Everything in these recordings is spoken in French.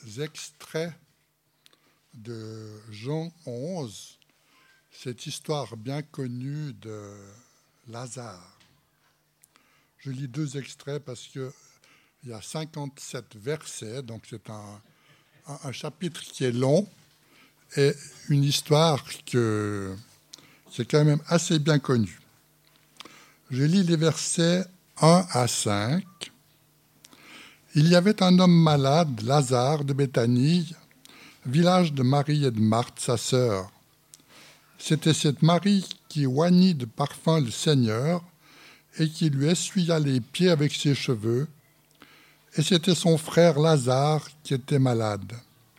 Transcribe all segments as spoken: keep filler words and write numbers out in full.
extraits de Jean onze, cette histoire bien connue de Lazare. Je lis deux extraits parce qu'il y a cinquante-sept versets, donc c'est un, un, un chapitre qui est long et une histoire que, qui est quand même assez bien connue. Je lis les versets un à cinq. Il y avait un homme malade, Lazare de Béthanie, village de Marie et de Marthe, sa sœur. C'était cette Marie qui oignit de parfum le Seigneur et qui lui essuya les pieds avec ses cheveux, et c'était son frère Lazare qui était malade.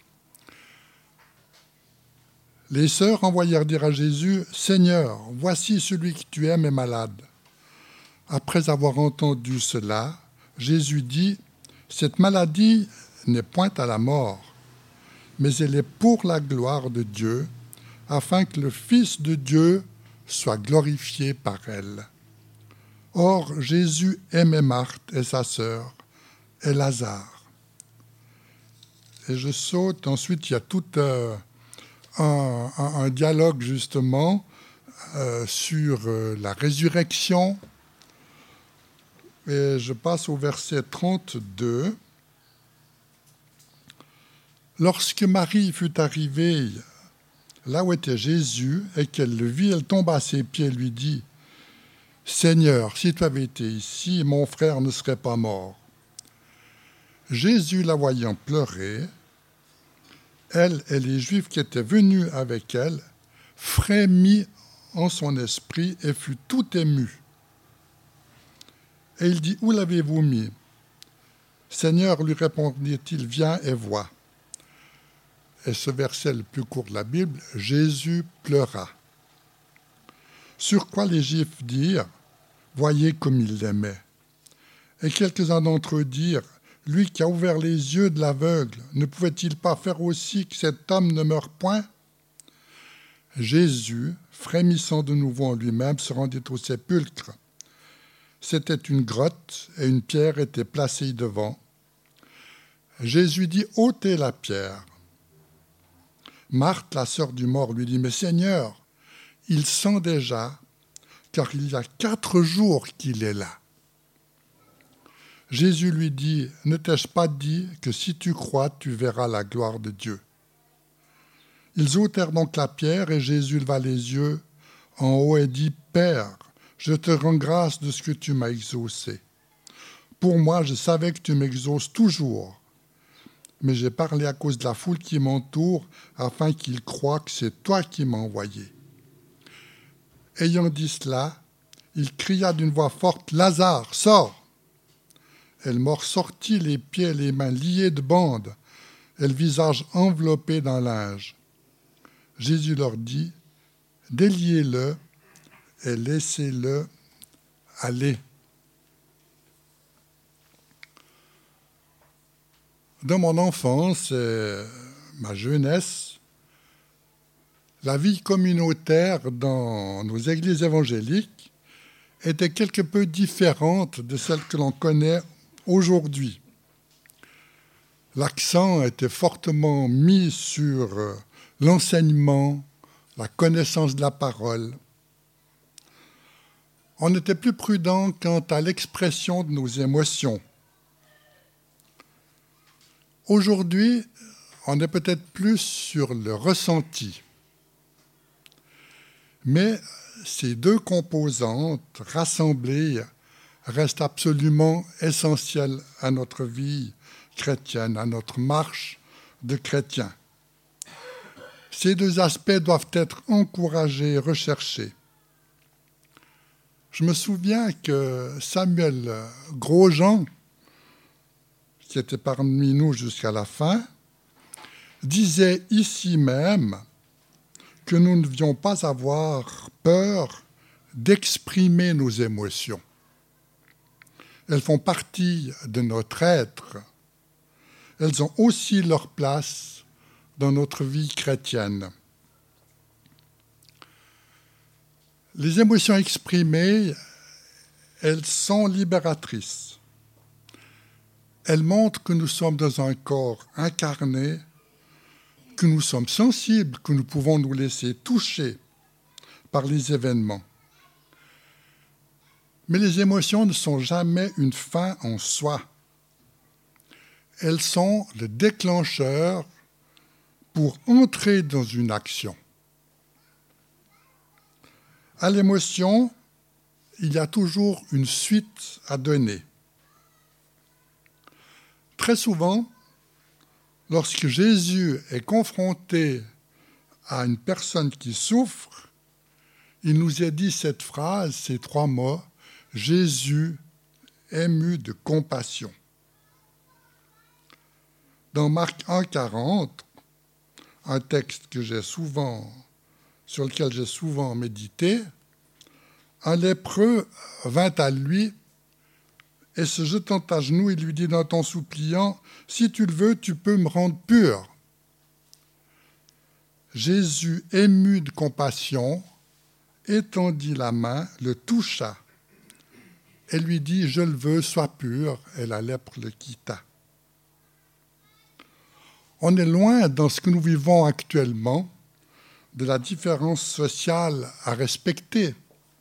Les sœurs envoyèrent dire à Jésus, « Seigneur, voici celui que tu aimes est malade. » Après avoir entendu cela, Jésus dit, « Cette maladie n'est point à la mort, mais elle est pour la gloire de Dieu, afin que le Fils de Dieu soit glorifié par elle. » Or, Jésus aimait Marthe et sa sœur, et Lazare. Et je saute, ensuite il y a tout euh, un, un, un dialogue justement euh, sur euh, la résurrection. Et je passe au verset trente-deux. Lorsque Marie fut arrivée là où était Jésus et qu'elle le vit, elle tomba à ses pieds et lui dit, « Seigneur, si tu avais été ici, mon frère ne serait pas mort. » Jésus, la voyant pleurer, elle et les Juifs qui étaient venus avec elle, frémit en son esprit et fut tout ému. Et il dit, « Où l'avez-vous mis ?» Seigneur, lui répondit-il, « Viens et vois. » Et ce verset le plus court de la Bible, Jésus pleura. Sur quoi les Juifs dirent, « Voyez comme il l'aimait. » Et quelques-uns d'entre eux dirent, « Lui qui a ouvert les yeux de l'aveugle, ne pouvait-il pas faire aussi que cet homme ne meure point ?» Jésus, frémissant de nouveau en lui-même, se rendit au sépulcre. C'était une grotte et une pierre était placée devant. Jésus dit, « ôtez la pierre. » Marthe, la sœur du mort, lui dit, « Mais Seigneur, il sent déjà, car il y a quatre jours qu'il est là. » Jésus lui dit, « Ne t'ai-je pas dit que si tu crois, tu verras la gloire de Dieu ?» Ils ôtèrent donc la pierre et Jésus leva les yeux en haut et dit, « Père, je te rends grâce de ce que tu m'as exaucé. Pour moi, je savais que tu m'exauces toujours, mais j'ai parlé à cause de la foule qui m'entoure afin qu'ils croient que c'est toi qui m'as envoyé. » Ayant dit cela, il cria d'une voix forte, « Lazare, sors !» Et le mort sortit, les pieds et les mains liés de bandes, et le visage enveloppé d'un linge. Jésus leur dit, « Déliez-le et laissez-le aller. » Dans mon enfance et ma jeunesse, la vie communautaire dans nos églises évangéliques était quelque peu différente de celle que l'on connaît aujourd'hui. L'accent était fortement mis sur l'enseignement, la connaissance de la parole. On était plus prudent quant à l'expression de nos émotions. Aujourd'hui, on est peut-être plus sur le ressenti. Mais ces deux composantes rassemblées restent absolument essentielles à notre vie chrétienne, à notre marche de chrétien. Ces deux aspects doivent être encouragés et recherchés. Je me souviens que Samuel Grosjean, qui était parmi nous jusqu'à la fin, disait ici même que nous ne devions pas avoir peur d'exprimer nos émotions. Elles font partie de notre être. Elles ont aussi leur place dans notre vie chrétienne. Les émotions exprimées, elles sont libératrices. elle montre que nous sommes dans un corps incarné, que nous sommes sensibles, que nous pouvons nous laisser toucher par les événements. Mais les émotions ne sont jamais une fin en soi. Elles sont le déclencheur pour entrer dans une action. À l'émotion, il y a toujours une suite à donner. Très souvent, lorsque Jésus est confronté à une personne qui souffre, il nous a dit cette phrase, ces trois mots, « Jésus ému de compassion ». Dans Marc un, quarante, un texte que j'ai souvent, sur lequel j'ai souvent médité, un lépreux vint à lui et se jetant à genoux, il lui dit d'un ton suppliant, « Si tu le veux, tu peux me rendre pur. » Jésus, ému de compassion, étendit la main, le toucha et lui dit « Je le veux, sois pur », et la lèpre le quitta. On est loin, dans ce que nous vivons actuellement, de la différence sociale à respecter.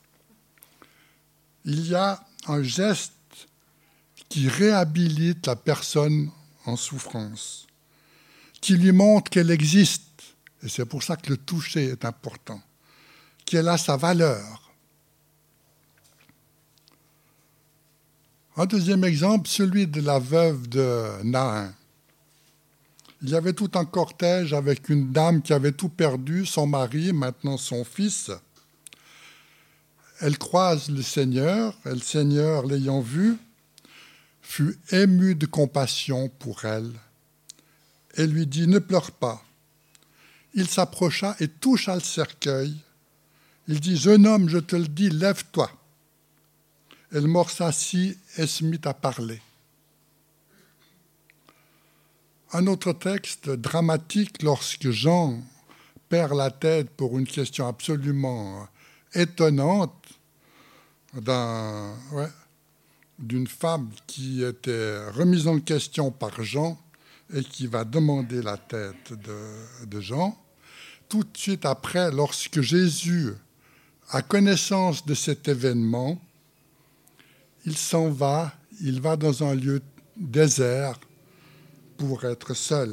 Il y a un geste qui réhabilite la personne en souffrance, qui lui montre qu'elle existe, et c'est pour ça que le toucher est important, qu'elle a sa valeur. Un deuxième exemple, celui de la veuve de Naïn. Il y avait tout un cortège avec une dame qui avait tout perdu, son mari, maintenant son fils. Elle croise le Seigneur, et le Seigneur, l'ayant vue, fut ému de compassion pour elle et lui dit « Ne pleure pas ». Il s'approcha et toucha le cercueil. Il dit « Jeune homme, je te le dis, lève-toi ». Elle mort s'assit et se mit à parler. Un autre texte dramatique, lorsque Jean perd la tête pour une question absolument étonnante d'un, ouais, d'une femme qui était remise en question par Jean et qui va demander la tête de, de Jean. Tout de suite après, lorsque Jésus a connaissance de cet événement, il s'en va, il va dans un lieu désert pour être seul.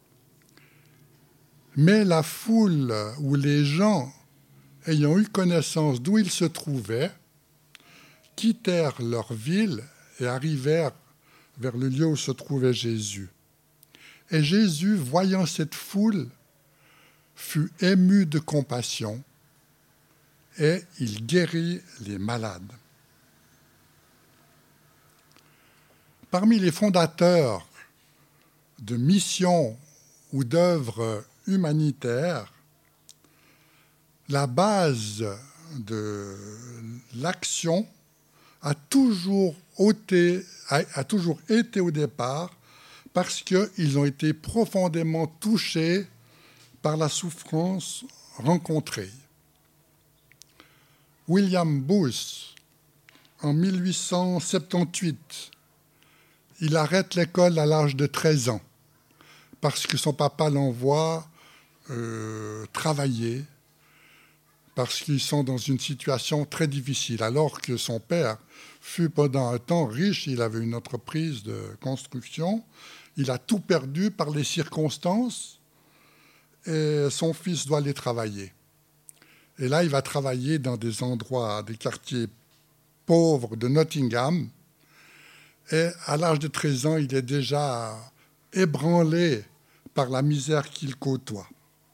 Mais la foule ou les gens ayant eu connaissance d'où il se trouvait, quittèrent leur ville et arrivèrent vers le lieu où se trouvait Jésus. Et Jésus, voyant cette foule, fut ému de compassion et il guérit les malades. Parmi les fondateurs de missions ou d'œuvres humanitaires, la base de l'action a toujours été, a, a toujours été au départ parce qu'ils ont été profondément touchés par la souffrance rencontrée. William Booth, en mille huit cent soixante-dix-huit, il arrête l'école à l'âge de treize ans parce que son papa l'envoie euh, travailler, parce qu'ils sont dans une situation très difficile, alors que son père fut pendant un temps riche, il avait une entreprise de construction, il a tout perdu par les circonstances et son fils doit aller travailler. Et là, il va travailler dans des endroits, des quartiers pauvres de Nottingham, et à l'âge de treize ans, il est déjà ébranlé par la misère qu'il côtoie.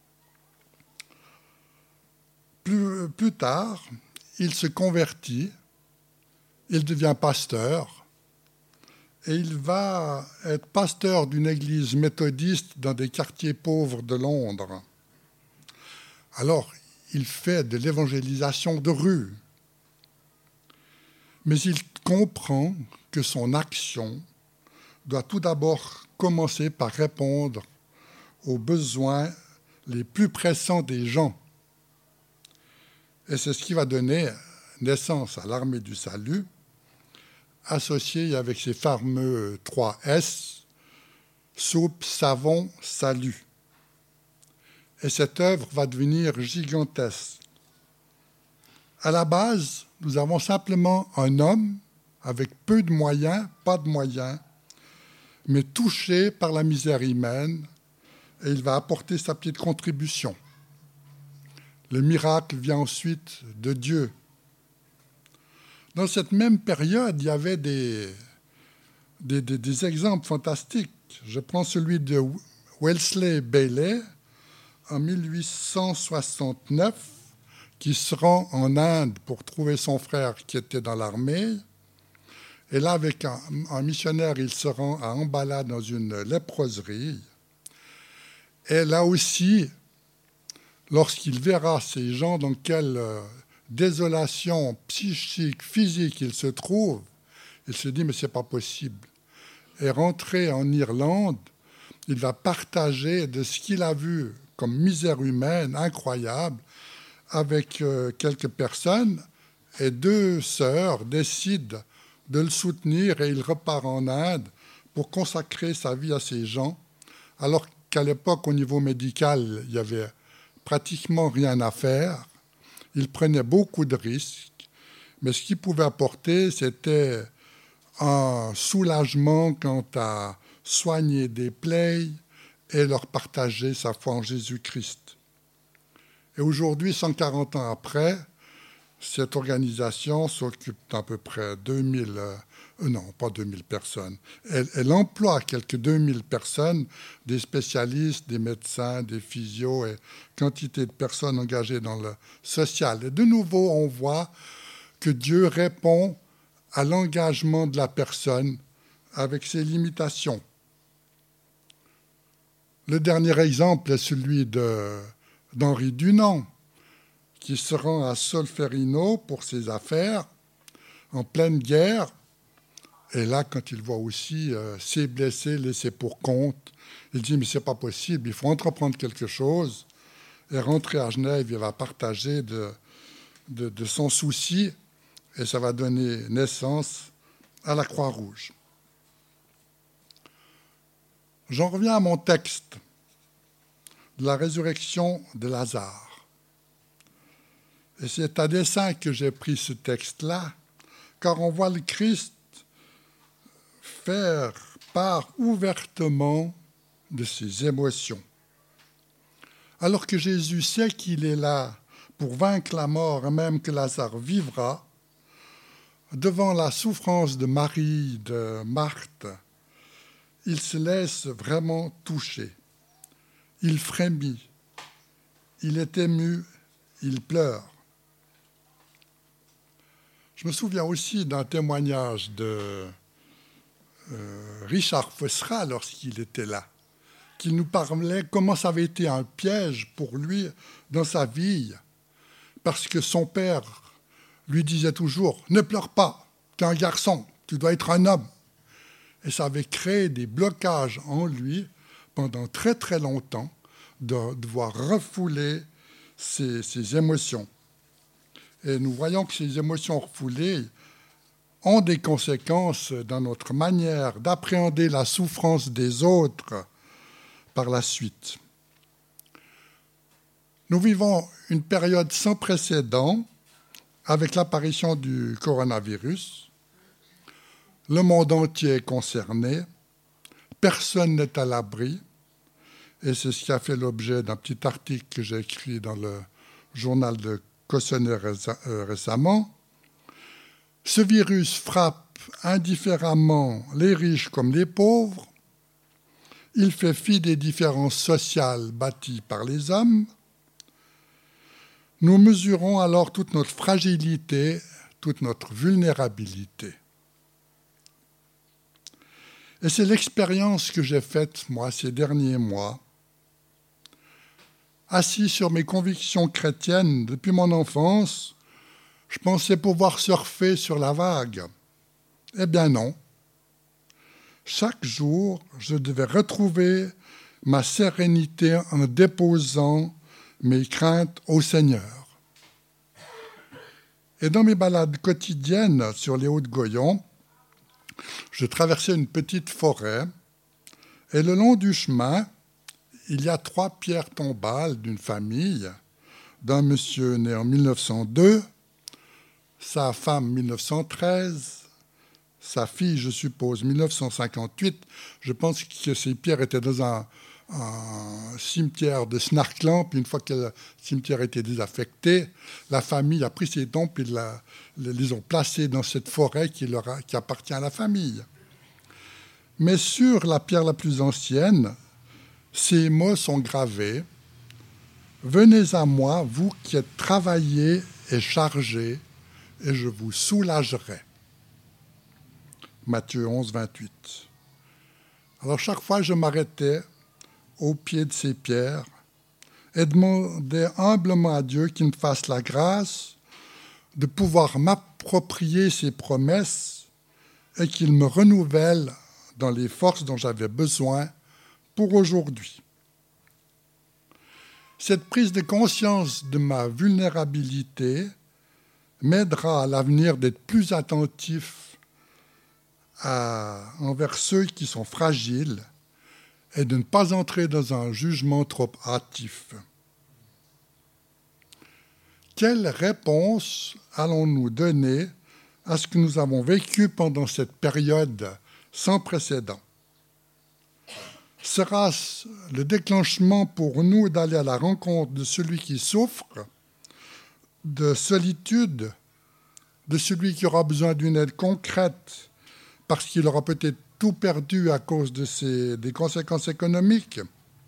Plus, plus tard, il se convertit, il devient pasteur, et il va être pasteur d'une église méthodiste dans des quartiers pauvres de Londres. Alors, il fait de l'évangélisation de rue, mais il comprend que son action doit tout d'abord commencer par répondre aux besoins les plus pressants des gens. Et c'est ce qui va donner naissance à l'Armée du Salut, associé avec ces fameux trois S, soupe, savon, salut. Et cette œuvre va devenir gigantesque. À la base, nous avons simplement un homme avec peu de moyens, pas de moyens, mais touché par la misère humaine, et il va apporter sa petite contribution. Le miracle vient ensuite de Dieu. Dans cette même période, il y avait des, des, des, des exemples fantastiques. Je prends celui de Wellesley Bailey, en mille huit cent soixante-neuf, qui se rend en Inde pour trouver son frère qui était dans l'armée. Et là, avec un, un missionnaire, il se rend à Ambala dans une léproserie. Et là aussi, lorsqu'il verra ces gens dans quelle euh, désolation psychique, physique ils se trouvent, il se dit, mais ce n'est pas possible. Et rentré en Irlande, il va partager de ce qu'il a vu comme misère humaine incroyable avec euh, quelques personnes, et deux sœurs décident de le soutenir et il repart en Inde pour consacrer sa vie à ces gens, alors qu'à l'époque, au niveau médical, il n'y avait pratiquement rien à faire. Il prenait beaucoup de risques, mais ce qu'il pouvait apporter, c'était un soulagement quant à soigner des plaies et leur partager sa foi en Jésus-Christ. Et aujourd'hui, cent quarante ans après, cette organisation s'occupe d'à peu près deux mille, euh, non, pas deux mille personnes. Elle, elle emploie quelques deux mille personnes, des spécialistes, des médecins, des physios et quantité de personnes engagées dans le social. Et de nouveau, on voit que Dieu répond à l'engagement de la personne avec ses limitations. Le dernier exemple est celui de, d'Henri Dunant, qui se rend à Solferino pour ses affaires, en pleine guerre. Et là, quand il voit aussi euh, ses blessés laissés pour compte, il dit, mais ce n'est pas possible, il faut entreprendre quelque chose. Et rentrer à Genève, il va partager de, de, de son souci, et ça va donner naissance à la Croix-Rouge. J'en reviens à mon texte de la résurrection de Lazare. Et c'est à dessein que j'ai pris ce texte-là, car on voit le Christ faire part ouvertement de ses émotions. Alors que Jésus sait qu'il est là pour vaincre la mort, et même que Lazare vivra, devant la souffrance de Marie, de Marthe, il se laisse vraiment toucher. Il frémit, il est ému, il pleure. Je me souviens aussi d'un témoignage de euh, Richard Fossera lorsqu'il était là, qui nous parlait comment ça avait été un piège pour lui dans sa vie, parce que son père lui disait toujours « Ne pleure pas, tu es un garçon, tu dois être un homme ». Et ça avait créé des blocages en lui pendant très très longtemps de devoir refouler ses, ses émotions. Et nous voyons que ces émotions refoulées ont des conséquences dans notre manière d'appréhender la souffrance des autres par la suite. Nous vivons une période sans précédent avec l'apparition du coronavirus. Le monde entier est concerné, personne n'est à l'abri, et c'est ce qui a fait l'objet d'un petit article que j'ai écrit dans le journal de Cossonay récemment. Ce virus frappe indifféremment les riches comme les pauvres. Il fait fi des différences sociales bâties par les hommes. Nous mesurons alors toute notre fragilité, toute notre vulnérabilité. Et c'est l'expérience que j'ai faite, moi, ces derniers mois. Assis sur mes convictions chrétiennes depuis mon enfance, je pensais pouvoir surfer sur la vague. Eh bien non. Chaque jour, je devais retrouver ma sérénité en déposant mes craintes au Seigneur. Et dans mes balades quotidiennes sur les Hauts-de-Goyon, Je traversais une petite forêt et le long du chemin, il y a trois pierres tombales d'une famille, d'un monsieur né en mille neuf cent deux, sa femme mille neuf cent treize, sa fille, je suppose, mille neuf cent cinquante-huit. Je pense que ces pierres étaient dans un, un cimetière de Snarkland, puis une fois que le cimetière était désaffecté, la famille a pris ces tombes et la, les ont placées dans cette forêt qui, leur a, qui appartient à la famille. Mais sur la pierre la plus ancienne, ces mots sont gravés. « Venez à moi, vous qui êtes travaillés et chargés, et je vous soulagerai. » Matthieu onze, vingt-huit. Alors chaque fois, je m'arrêtais au pied de ces pierres et demandais humblement à Dieu qu'il me fasse la grâce de pouvoir m'approprier ses promesses et qu'il me renouvelle dans les forces dont j'avais besoin pour aujourd'hui. Cette prise de conscience de ma vulnérabilité m'aidera à l'avenir d'être plus attentif à, envers ceux qui sont fragiles et de ne pas entrer dans un jugement trop hâtif. Quelle réponse allons-nous donner à ce que nous avons vécu pendant cette période sans précédent? Sera-ce le déclenchement pour nous d'aller à la rencontre de celui qui souffre, de solitude, de celui qui aura besoin d'une aide concrète parce qu'il aura peut-être tout perdu à cause de ces, des conséquences économiques?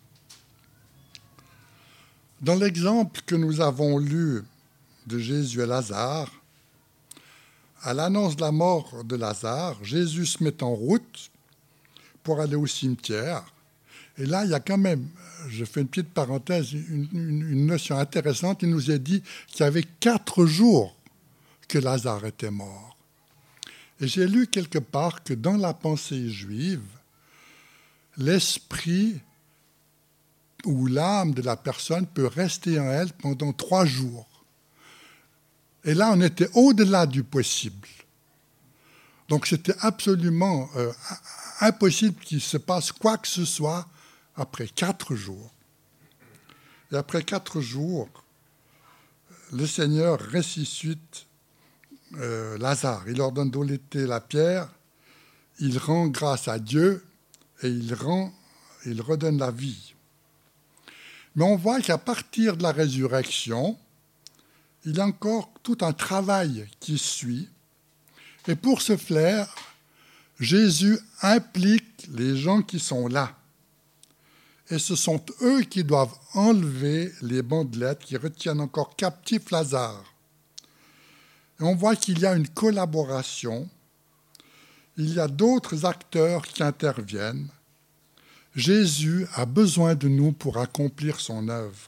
Dans l'exemple que nous avons lu de Jésus et Lazare, à l'annonce de la mort de Lazare, Jésus se met en route pour aller au cimetière. Et là, il y a quand même, je fais une petite parenthèse, une, une, une notion intéressante. Il nous est dit qu'il y avait quatre jours que Lazare était mort. Et j'ai lu quelque part que dans la pensée juive, l'esprit ou l'âme de la personne peut rester en elle pendant trois jours. Et là, on était au-delà du possible. Donc, c'était absolument euh, impossible qu'il se passe quoi que ce soit après quatre jours. Et après quatre jours, le Seigneur ressuscite euh, Lazare. Il leur donne d'ôter la pierre, il rend grâce à Dieu et il, rend, il redonne la vie. Mais on voit qu'à partir de la résurrection, il y a encore tout un travail qui suit. Et pour ce faire, Jésus implique les gens qui sont là. Et ce sont eux qui doivent enlever les bandelettes qui retiennent encore captif Lazare. Et on voit qu'il y a une collaboration. Il y a d'autres acteurs qui interviennent. Jésus a besoin de nous pour accomplir son œuvre.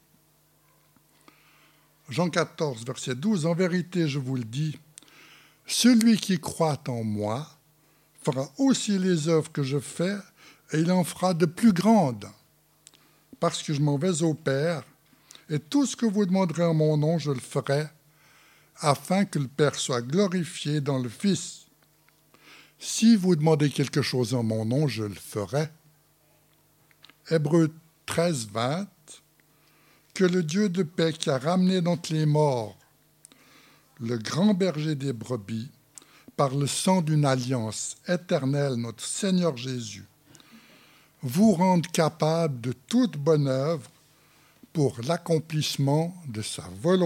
Jean quatorze, verset douze, « En vérité, je vous le dis, celui qui croit en moi fera aussi les œuvres que je fais, et il en fera de plus grandes, parce que je m'en vais au Père, et tout ce que vous demanderez en mon nom, je le ferai, afin que le Père soit glorifié dans le Fils. Si vous demandez quelque chose en mon nom, je le ferai. » Hébreux treize, vingt, « Que le Dieu de paix qui a ramené d'entre les morts le grand berger des brebis, par le sang d'une alliance éternelle, notre Seigneur Jésus, vous rende capable de toute bonne œuvre pour l'accomplissement de sa volonté. »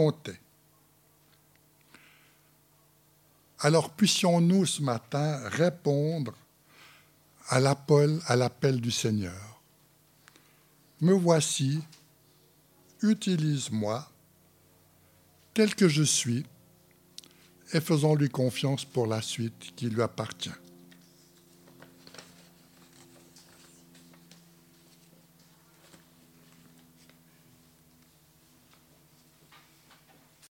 Alors puissions-nous ce matin répondre à l'appel, à l'appel du Seigneur. Me voici, utilise-moi tel que je suis, et faisons-lui confiance pour la suite qui lui appartient.